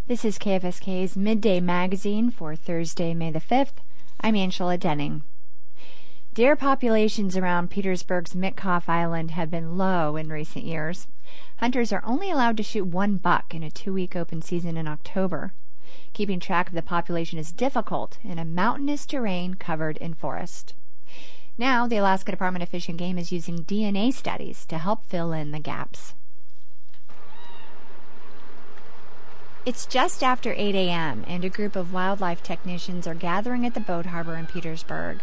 This is KFSK's Midday Magazine for Thursday, May the 5th. I'm Angela Denning. Deer populations around Petersburg's Mitkof Island have been low in recent years. Hunters are only allowed to shoot one buck in a 2-week open season in October. Keeping track of the population is difficult in a mountainous terrain covered in forest. Now, the Alaska Department of Fish and Game is using DNA studies to help fill in the gaps. It's just after 8 a.m., and a group of wildlife technicians are gathering at the boat harbor in Petersburg.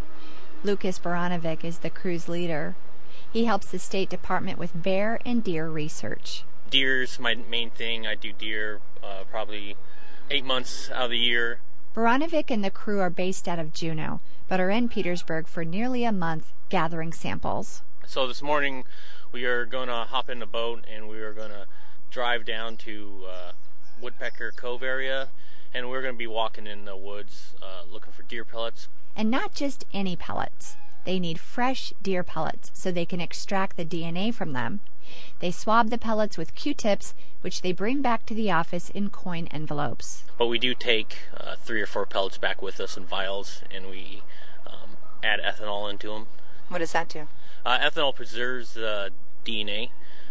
Lucas Baranovic is the crew's leader. He helps the State Department with bear and deer research. Deer's my main thing. I do deer probably 8 months out of the year. Baranovic and the crew are based out of Juneau, but are in Petersburg for nearly a month gathering samples. So this morning we are going to hop in the boat and we are going to drive down to Woodpecker Cove area, and we're going to be walking in the woods looking for deer pellets. And not just any pellets. They need fresh deer pellets so they can extract the DNA from them. They swab the pellets with Q-tips, which they bring back to the office in coin envelopes. But we do take 3 or 4 pellets back with us in vials, and we add ethanol into them. What does that do? Ethanol preserves the DNA.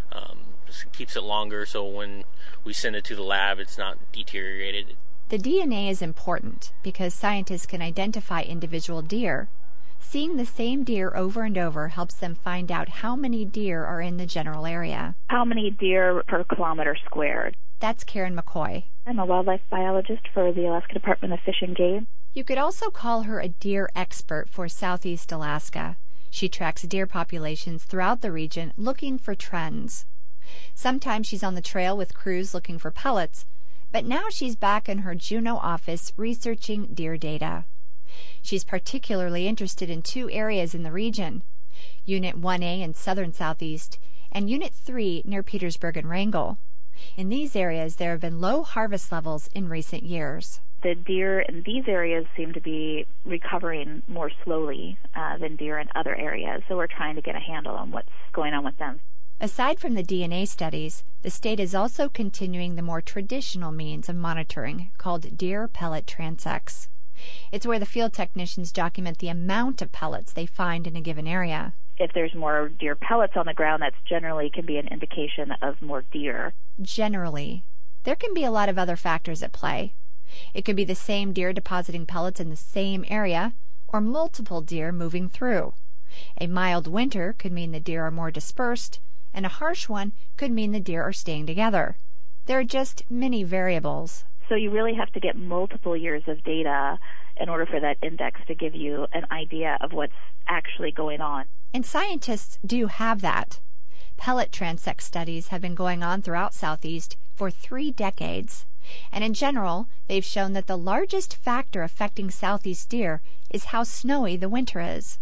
Just keeps it longer, so when we send it to the lab, it's not deteriorated. The DNA is important because scientists can identify individual deer. Seeing the same deer over and over helps them find out how many deer are in the general area. How many deer per kilometer squared? That's Karen McCoy. I'm a wildlife biologist for the Alaska Department of Fish and Game. You could also call her a deer expert for Southeast Alaska. She tracks deer populations throughout the region looking for trends. Sometimes she's on the trail with crews looking for pellets, but now she's back in her Juneau office researching deer data. She's particularly interested in 2 areas in the region, Unit 1A in southern Southeast and Unit 3 near Petersburg and Wrangell. In these areas, there have been low harvest levels in recent years. The deer in these areas seem to be recovering more slowly than deer in other areas, so we're trying to get a handle on what's going on with them. Aside from the DNA studies, the state is also continuing the more traditional means of monitoring called deer pellet transects. It's where the field technicians document the amount of pellets they find in a given area. If there's more deer pellets on the ground, that generally can be an indication of more deer. Generally. There can be a lot of other factors at play. It could be the same deer depositing pellets in the same area, or multiple deer moving through. A mild winter could mean the deer are more dispersed, and a harsh one could mean the deer are staying together. There are just many variables. So you really have to get multiple years of data in order for that index to give you an idea of what's actually going on. And scientists do have that. Pellet transect studies have been going on throughout Southeast for 3 decades. And in general, they've shown that the largest factor affecting Southeast deer is how snowy the winter is.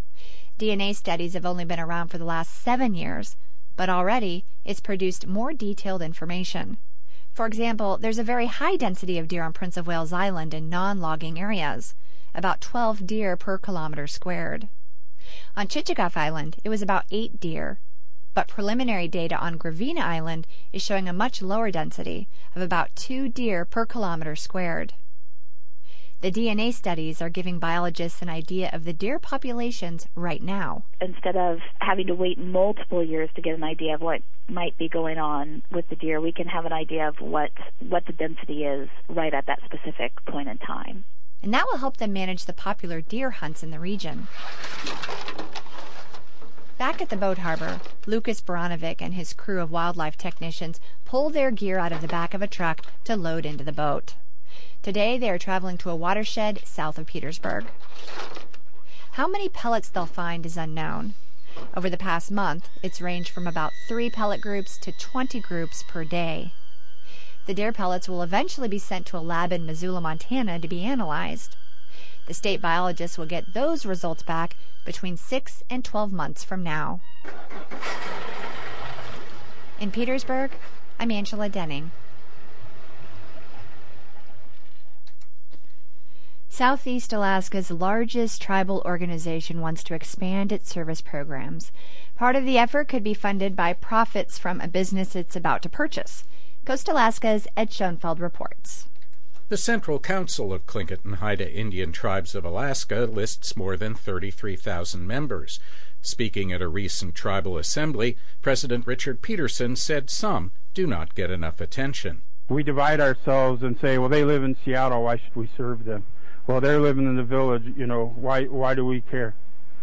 DNA studies have only been around for the last 7 years, but already it's produced more detailed information. For example, there's a very high density of deer on Prince of Wales Island in non-logging areas, about 12 deer per kilometer squared. On Chichagof Island, it was about 8 deer, but preliminary data on Gravina Island is showing a much lower density of about 2 deer per kilometer squared. The DNA studies are giving biologists an idea of the deer populations right now. Instead of having to wait multiple years to get an idea of what might be going on with the deer, we can have an idea of what the density is right at that specific point in time. And that will help them manage the popular deer hunts in the region. Back at the boat harbor, Lucas Baranovic and his crew of wildlife technicians pull their gear out of the back of a truck to load into the boat. Today they are traveling to a watershed south of Petersburg. How many pellets they'll find is unknown. Over the past month, it's ranged from about 3 pellet groups to 20 groups per day. The deer pellets will eventually be sent to a lab in Missoula, Montana to be analyzed. The state biologists will get those results back between 6 and 12 months from now. In Petersburg, I'm Angela Denning. Southeast Alaska's largest tribal organization wants to expand its service programs. Part of the effort could be funded by profits from a business it's about to purchase. Coast Alaska's Ed Schoenfeld reports. The Central Council of Tlingit and Haida Indian Tribes of Alaska lists more than 33,000 members. Speaking at a recent tribal assembly, President Richard Peterson said some do not get enough attention. We divide ourselves and say, well, they live in Seattle, why should we serve them? Well, they're living in the village, why do we care?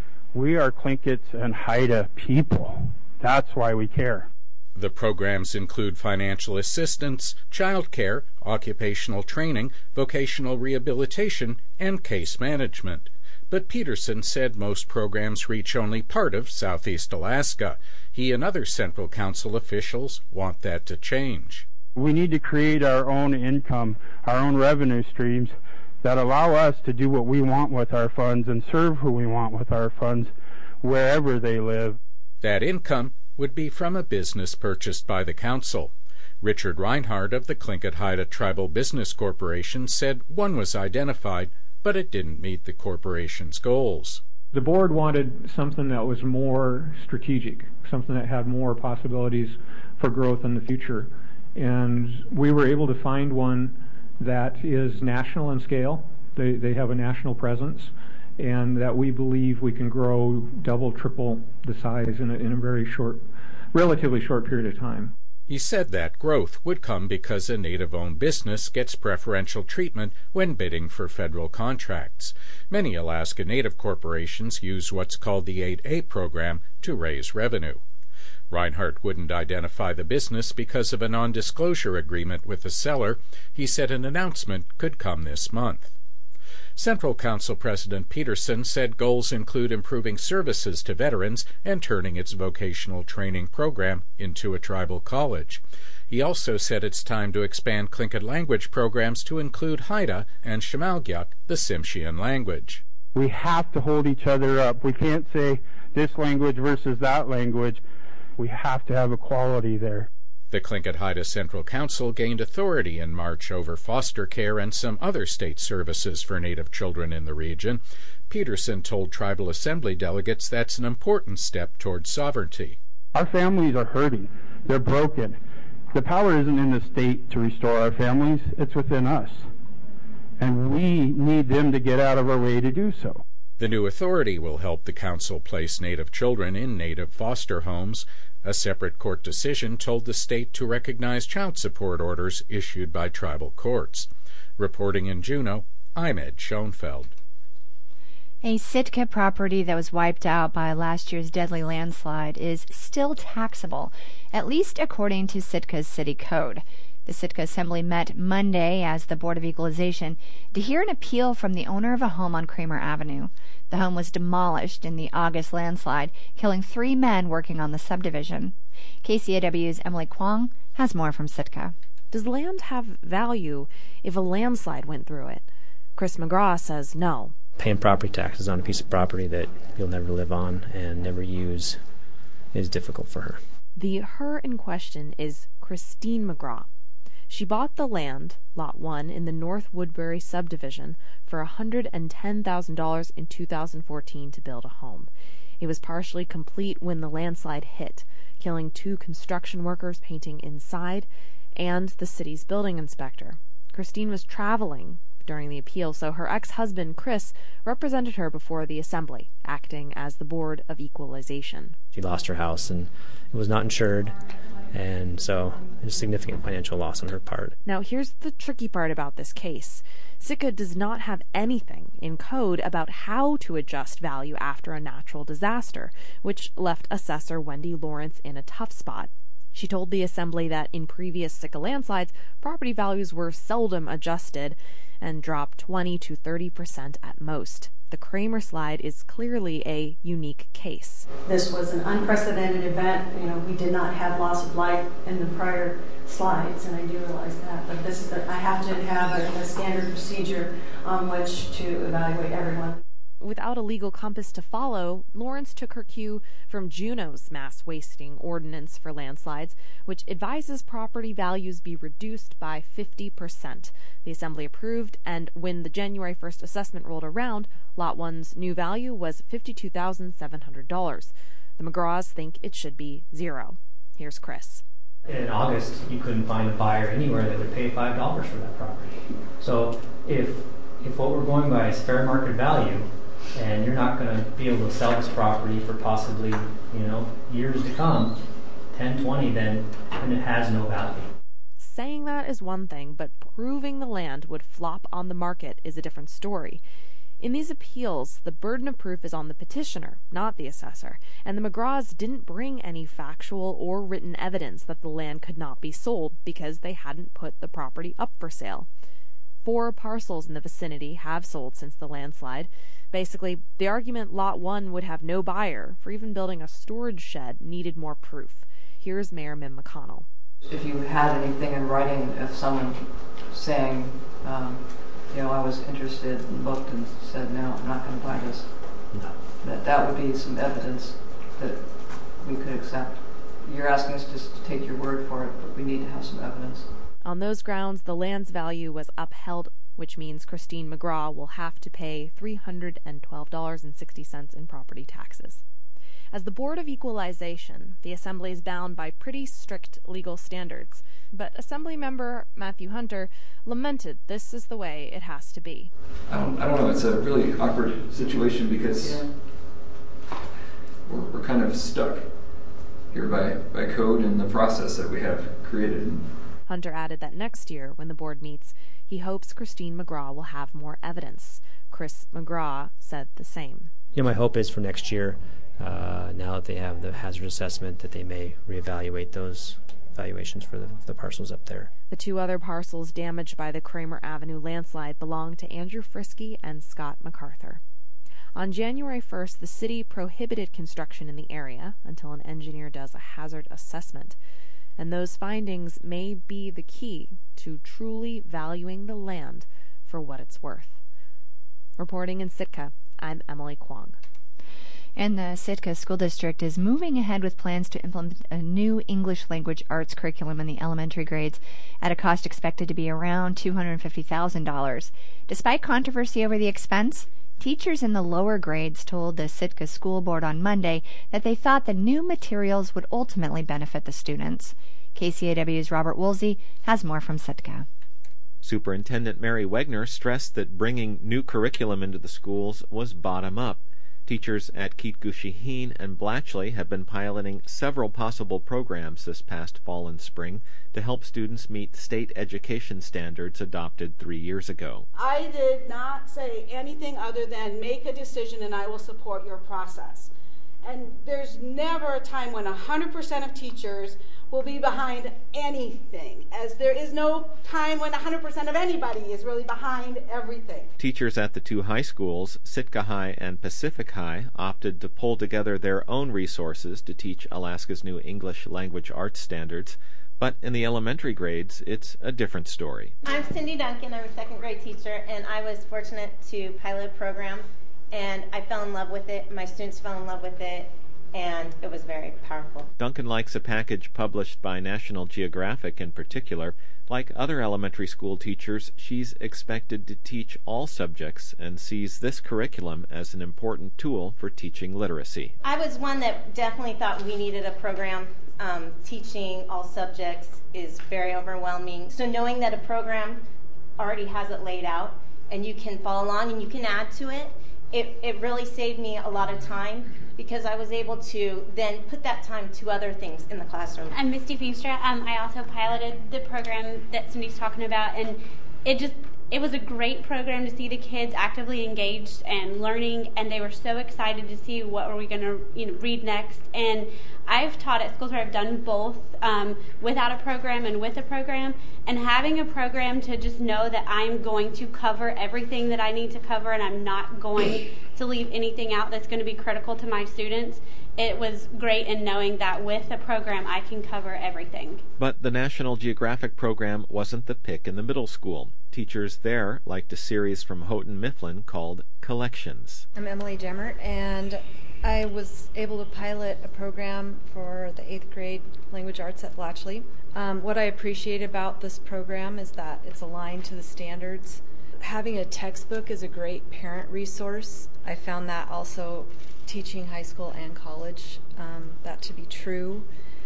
We are Tlingit and Haida people. That's why we care. The programs include financial assistance, child care, occupational training, vocational rehabilitation, and case management. But Peterson said most programs reach only part of Southeast Alaska. He and other Central Council officials want that to change. We need to create our own income, our own revenue streams that allow us to do what we want with our funds and serve who we want with our funds wherever they live. That income would be from a business purchased by the council. Richard Reinhardt of the Tlingit Haida Tribal Business Corporation said one was identified, but it didn't meet the corporation's goals. The board wanted something that was more strategic, something that had more possibilities for growth in the future. And we were able to find one that is national in scale. They have a national presence, and that we believe we can grow double, triple the size in a very relatively short period of time. He said that growth would come because a Native-owned business gets preferential treatment when bidding for federal contracts. Many Alaska Native corporations use what's called the 8A program to raise revenue. Reinhardt wouldn't identify the business because of a non-disclosure agreement with the seller. He said an announcement could come this month. Central Council President Peterson said goals include improving services to veterans and turning its vocational training program into a tribal college. He also said it's time to expand Tlingit language programs to include Haida and Shimalgyak, the Tsimshian language. We have to hold each other up. We can't say this language versus that language. We have to have equality there. The Tlingit Haida Central Council gained authority in March over foster care and some other state services for Native children in the region. Peterson told Tribal Assembly delegates that's an important step towards sovereignty. Our families are hurting. They're broken. The power isn't in the state to restore our families. It's within us. And we need them to get out of our way to do so. The new authority will help the council place Native children in Native foster homes. A separate court decision told the state to recognize child support orders issued by tribal courts. Reporting in Juneau, I'm Ed Schoenfeld. A Sitka property that was wiped out by last year's deadly landslide is still taxable, at least according to Sitka's city code. The Sitka Assembly met Monday as the Board of Equalization to hear an appeal from the owner of a home on Kramer Avenue. The home was demolished in the August landslide, killing 3 men working on the subdivision. KCAW's Emily Kwong has more from Sitka. Does land have value if a landslide went through it? Chris McGraw says no. Paying property taxes on a piece of property that you'll never live on and never use is difficult for her. The her in question is Christine McGraw. She bought the land, Lot 1, in the North Woodbury subdivision for $110,000 in 2014 to build a home. It was partially complete when the landslide hit, killing 2 construction workers painting inside and the city's building inspector. Christine was traveling during the appeal, so her ex-husband, Chris, represented her before the Assembly, acting as the Board of Equalization. She lost her house and it was not insured, and so there's significant financial loss on her part. Now, here's the tricky part about this case. Sitka does not have anything in code about how to adjust value after a natural disaster, which left assessor Wendy Lawrence in a tough spot. She told the Assembly that in previous Sitka landslides, property values were seldom adjusted and dropped 20 to 30% at most. The Kramer slide is clearly a unique case. This was an unprecedented event. We did not have loss of life in the prior slides, and I do realize that. But I have to have a standard procedure on which to evaluate everyone. Without a legal compass to follow, Lawrence took her cue from Juneau's mass wasting ordinance for landslides, which advises property values be reduced by 50%. The Assembly approved, and when the January 1st assessment rolled around, Lot 1's new value was $52,700. The McGraws think it should be 0. Here's Chris. In August, you couldn't find a buyer anywhere that would pay $5 for that property. So if what we're going by is fair market value, and you're not going to be able to sell this property for possibly, years to come, 10, 20, then it has no value. Saying that is one thing, but proving the land would flop on the market is a different story. In these appeals, the burden of proof is on the petitioner, not the assessor, and the McGraws didn't bring any factual or written evidence that the land could not be sold because they hadn't put the property up for sale. 4 parcels in the vicinity have sold since the landslide. Basically, the argument Lot 1 would have no buyer for even building a storage shed needed more proof. Here's Mayor Mim McConnell. If you had anything in writing of someone saying, I was interested and looked and said, no, I'm not going to buy this, that would be some evidence that we could accept. You're asking us just to take your word for it, but we need to have some evidence. On those grounds, the land's value was upheld, which means Christine McGraw will have to pay $312.60 in property taxes. As the Board of Equalization, the Assembly is bound by pretty strict legal standards, but Assemblymember Matthew Hunter lamented this is the way it has to be. I don't know, it's a really awkward situation because we're kind of stuck here by code and the process that we have created. Hunter added that next year, when the board meets, he hopes Christine McGraw will have more evidence. Chris McGraw said the same. My hope is for next year, now that they have the hazard assessment, that they may reevaluate those valuations for the parcels up there. The 2 other parcels damaged by the Kramer Avenue landslide belong to Andrew Frisky and Scott MacArthur. On January 1st, the city prohibited construction in the area until an engineer does a hazard assessment. And those findings may be the key to truly valuing the land for what it's worth. Reporting in Sitka, I'm Emily Kwong. And the Sitka School District is moving ahead with plans to implement a new English language arts curriculum in the elementary grades at a cost expected to be around $250,000. Despite controversy over the expense, teachers in the lower grades told the Sitka School Board on Monday that they thought the new materials would ultimately benefit the students. KCAW's Robert Woolsey has more from Sitka. Superintendent Mary Wegner stressed that bringing new curriculum into the schools was bottom-up. Teachers at Keet-Gushiheen and Blatchley have been piloting several possible programs this past fall and spring to help students meet state education standards adopted 3 years ago. I did not say anything other than make a decision and I will support your process. And there's never a time when 100% of teachers will be behind anything, as there is no time when 100% of anybody is really behind everything. Teachers at the 2 high schools, Sitka High and Pacific High, opted to pull together their own resources to teach Alaska's new English language arts standards. But in the elementary grades, it's a different story. I'm Cindy Duncan. I'm a 2nd grade teacher, and I was fortunate to pilot a program, and I fell in love with it. My students fell in love with it, and it was very powerful. Duncan likes a package published by National Geographic in particular. Like other elementary school teachers, she's expected to teach all subjects and sees this curriculum as an important tool for teaching literacy. I was one that definitely thought we needed a program. Teaching all subjects is very overwhelming. So knowing that a program already has it laid out and you can follow along and you can add to it, it really saved me a lot of time, because I was able to then put that time to other things in the classroom. I'm Misty Feenstra. I also piloted the program that Cindy's talking about, and it was a great program to see the kids actively engaged and learning, and they were so excited to see what were we going to read next. And I've taught at schools where I've done both, without a program and with a program, and having a program to just know that I'm going to cover everything that I need to cover and I'm not going to leave anything out that's going to be critical to my students. It was great in knowing that with a program I can cover everything. But the National Geographic program wasn't the pick in the middle school. Teachers there liked a series from Houghton Mifflin called Collections. I'm Emily Demmert, and I was able to pilot a program for the 8th grade language arts at Blatchley. What I appreciate about this program is that it's aligned to the standards. Having a textbook is a great parent resource. I found that also teaching high school and college, that to be true.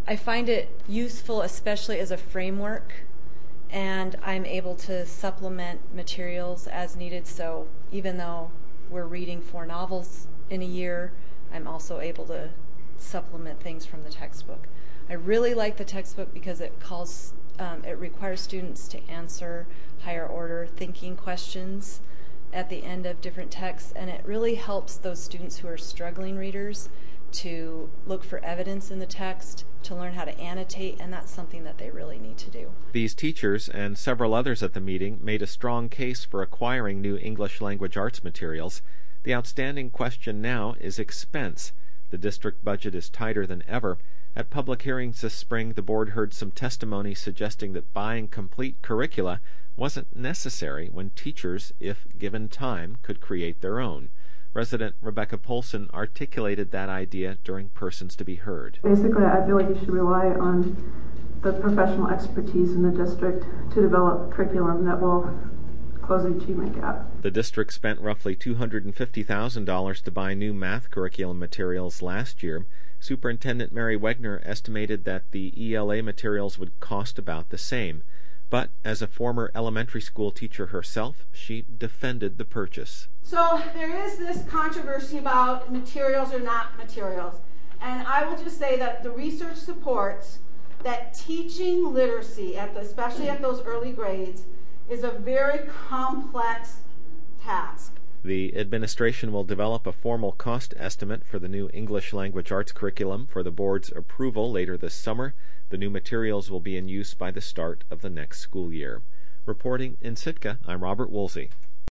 I find it useful, especially as a framework, and I'm able to supplement materials as needed. So even though we're reading 4 novels in a year, I'm also able to supplement things from the textbook. I really like the textbook because it requires students to answer higher order thinking questions at the end of different texts, and it really helps those students who are struggling readers to look for evidence in the text, to learn how to annotate, and that's something that they really need to do. These teachers and several others at the meeting made a strong case for acquiring new English language arts materials. The outstanding question now is expense. The district budget is tighter than ever. At public hearings this spring, the board heard some testimony suggesting that buying complete curricula wasn't necessary when teachers, if given time, could create their own. Resident Rebecca Polson articulated that idea during Persons to be Heard. Basically, I feel like you should rely on the professional expertise in the district to develop curriculum that will close the achievement gap. The district spent roughly $250,000 to buy new math curriculum materials last year. Superintendent Mary Wegner estimated that the ELA materials would cost about the same. But as a former elementary school teacher herself, she defended the purchase. So there is this controversy about materials or not materials. And I will just say that the research supports that teaching literacy, especially at those early grades, is a very complex task. The administration will develop a formal cost estimate for the new English language arts curriculum for the board's approval later this summer. The new materials will be in use by the start of the next school year. Reporting in Sitka, I'm Robert Woolsey.